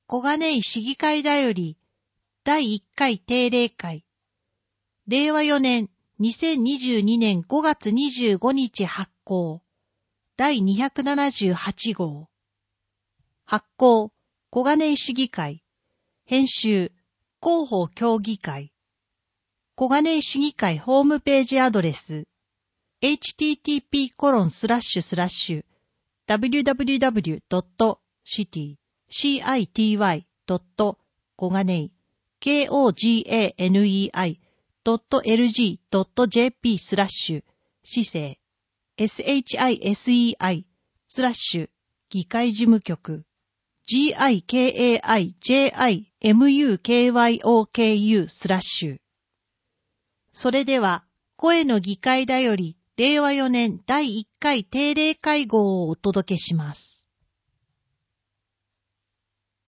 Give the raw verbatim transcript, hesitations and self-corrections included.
小金井市議会だよりだいいっかい定例会れいわよねんにせんにじゅうにねんごがつにじゅうごにち発行だいにひゃくななじゅうはちごう発行小金井市議会編集広報協議会小金井市議会ホームページアドレス エイチティーティーピーコロンスラッシュスラッシュダブリューダブリューダブリュードットシティシーアイティーワイドット小金井 ケーオージーエーエヌイーアイドットエルジードットジェーピースラッシュ市政 シシーアイスラッシュ議会事務局 ジーアイケーエーアイジェーアイエムユーケーワイオーケーユー スラッシュそれでは声の議会だよりれいわよねんだいいっかい定例会合をお届けします。